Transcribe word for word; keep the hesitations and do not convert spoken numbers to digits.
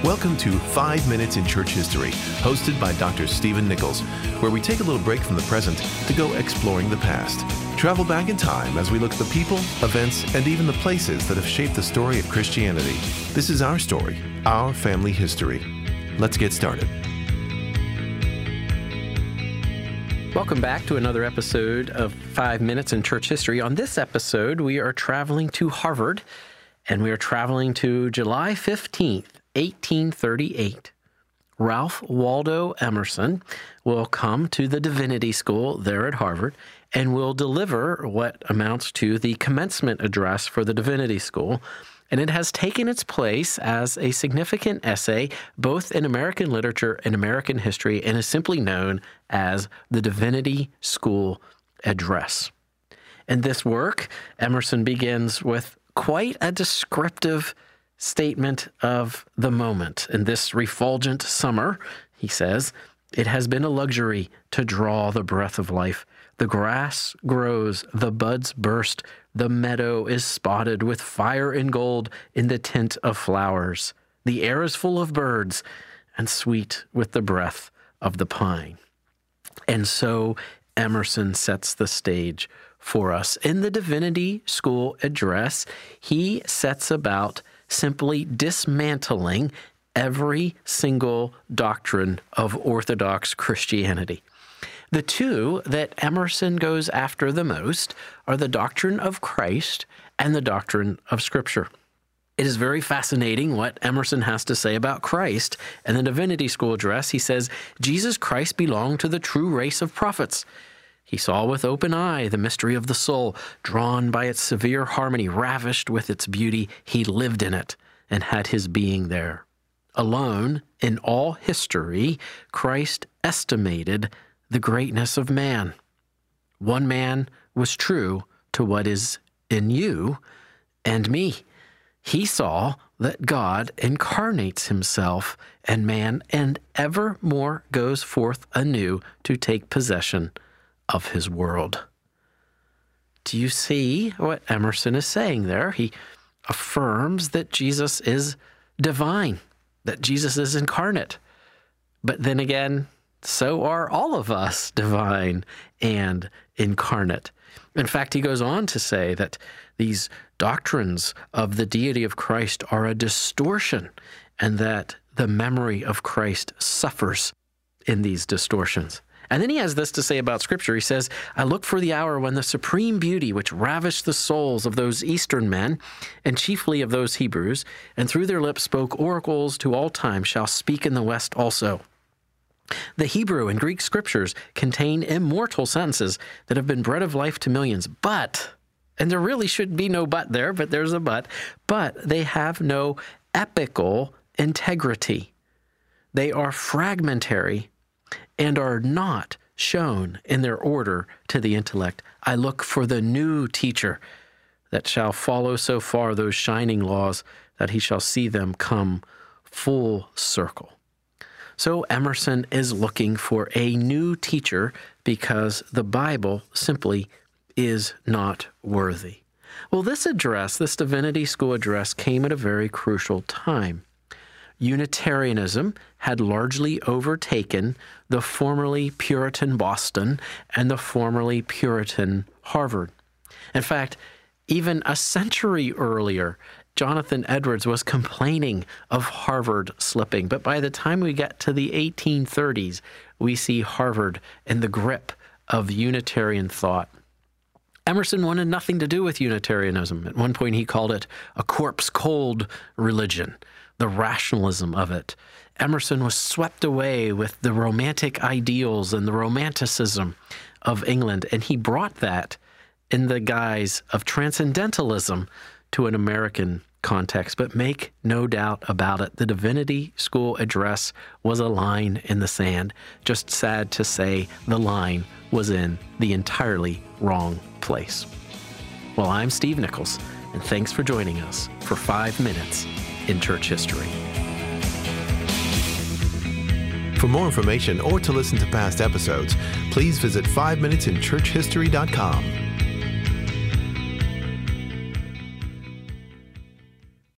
Welcome to Five Minutes in Church History, hosted by Doctor Stephen Nichols, where we take a little break from the present to go exploring the past. Travel back in time as we look at the people, events, and even the places that have shaped the story of Christianity. This is our story, our family history. Let's get started. Welcome back to another episode of Five Minutes in Church History. On this episode, we are traveling to Harvard, and we are traveling to July fifteenth, eighteen thirty-eight. Ralph Waldo Emerson will come to the Divinity School there at Harvard and will deliver what amounts to the commencement address for the Divinity School. And it has taken its place as a significant essay both in American literature and American history and is simply known as the Divinity School Address. In this work, Emerson begins with quite a descriptive statement of the moment. In this refulgent summer, he says, "It has been a luxury to draw the breath of life. The grass grows, the buds burst, the meadow is spotted with fire and gold in the tint of flowers. The air is full of birds and sweet with the breath of the pine." And so Emerson sets the stage for us. In the Divinity School Address, he sets about simply dismantling every single doctrine of Orthodox Christianity. The two that Emerson goes after the most are the doctrine of Christ and the doctrine of Scripture. It is very fascinating what Emerson has to say about Christ. In the Divinity School Address, he says, "Jesus Christ belonged to the true race of prophets. He saw with open eye the mystery of the soul, drawn by its severe harmony, ravished with its beauty. He lived in it and had his being there. Alone in all history, Christ estimated the greatness of man. One man was true to what is in you and me. He saw that God incarnates himself and man and evermore goes forth anew to take possession of his world." Do you see what Emerson is saying there? He affirms that Jesus is divine, that Jesus is incarnate. But then again, so are all of us divine and incarnate. In fact, he goes on to say that these doctrines of the deity of Christ are a distortion and that the memory of Christ suffers in these distortions. And then he has this to say about Scripture. He says, "I look for the hour when the supreme beauty which ravished the souls of those Eastern men, and chiefly of those Hebrews, and through their lips spoke oracles to all time, shall speak in the West also. The Hebrew and Greek Scriptures contain immortal sentences that have been bread of life to millions, but," and there really should be no but there, but there's a but, "but they have no epical integrity. They are fragmentary and are not shown in their order to the intellect. I look for the new teacher that shall follow so far those shining laws that he shall see them come full circle." So Emerson is looking for a new teacher because the Bible simply is not worthy. Well, this address, this Divinity School Address, came at a very crucial time. Unitarianism had largely overtaken the formerly Puritan Boston and the formerly Puritan Harvard. In fact, even a century earlier, Jonathan Edwards was complaining of Harvard slipping. But by the time we get to the eighteen thirties, we see Harvard in the grip of Unitarian thought. Emerson wanted nothing to do with Unitarianism. At one point, he called it a corpse-cold religion, the rationalism of it. Emerson was swept away with the romantic ideals and the romanticism of England, and he brought that in the guise of transcendentalism to an American context. But make no doubt about it, the Divinity School Address was a line in the sand. Just sad to say, the line was in the entirely wrong place. Well, I'm Steve Nichols, and thanks for joining us for Five Minutes in Church History. For more information or to listen to past episodes, please visit five minutes in church history dot com.